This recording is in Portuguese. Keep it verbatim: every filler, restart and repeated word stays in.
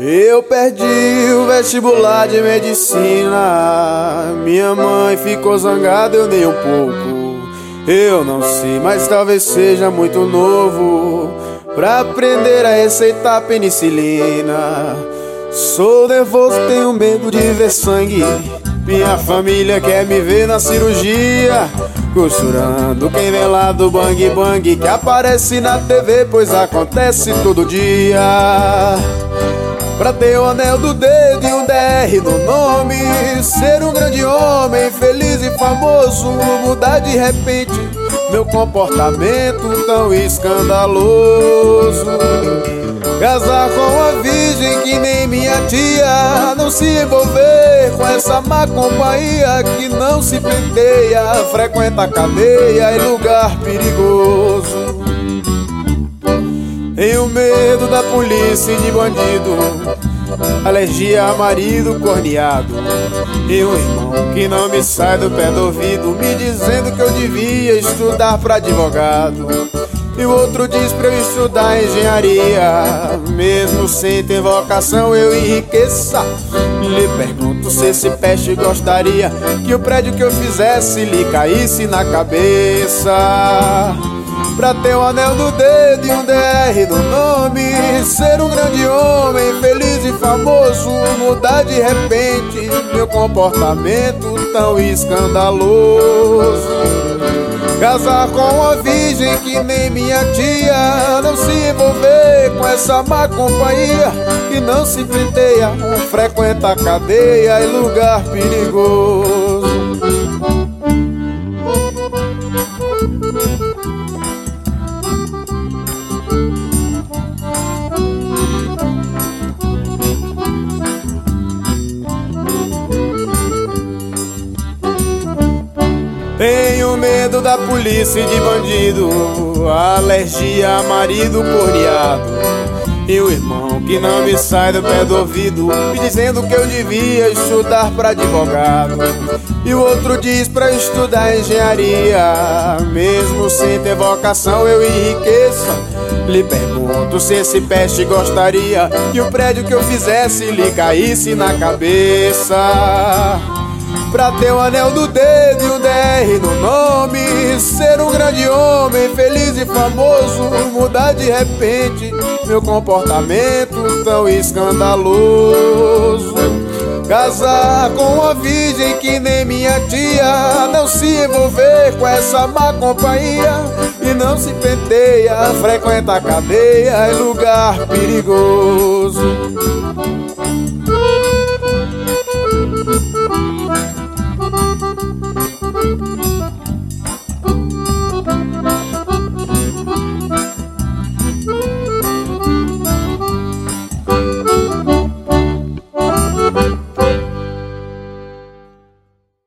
Eu perdi o vestibular de medicina. Minha mãe ficou zangada, eu nem um pouco. Eu não sei, mas talvez seja muito novo pra aprender a receitar penicilina. Sou nervoso, tenho medo de ver sangue. Minha família quer me ver na cirurgia, costurando quem vem lá do bang bang que aparece na T V, pois acontece todo dia. Pra ter o anel do dedo e um D R no nome, ser um grande homem, feliz e famoso, mudar de repente meu comportamento tão escandaloso. Casar com a virgem que nem minha tia, não se envolver com essa má companhia que não se penteia, frequenta a cadeia em lugar perigoso. Tenho medo da polícia e de bandido, alergia a marido corneado, e um irmão que não me sai do pé do ouvido, me dizendo que eu devia estudar pra advogado. E o outro diz pra eu estudar engenharia, mesmo sem ter vocação eu enriqueça. Lhe pergunto se esse peste gostaria que o prédio que eu fizesse lhe caísse na cabeça. Pra ter um anel no dedo e um D R no nome, ser um grande homem, feliz e famoso, mudar de repente meu comportamento tão escandaloso. Casar com uma virgem que nem minha tia, não se envolver com essa má companhia que não se penteia, frequenta a cadeia em lugar perigoso. Tenho medo da polícia e de bandido, alergia a marido corneado, e o irmão que não me sai do pé do ouvido, me dizendo que eu devia estudar pra advogado. E o outro diz pra estudar engenharia, mesmo sem ter vocação eu enriqueça. Lhe pergunto se esse peste gostaria que o prédio que eu fizesse lhe caísse na cabeça. Pra ter um anel do dedo e um D R no nome, ser um grande homem, feliz e famoso, mudar de repente meu comportamento tão escandaloso. Casar com uma virgem que nem minha tia, não se envolver com essa má companhia e não se penteia, frequenta a cadeia em lugar perigoso.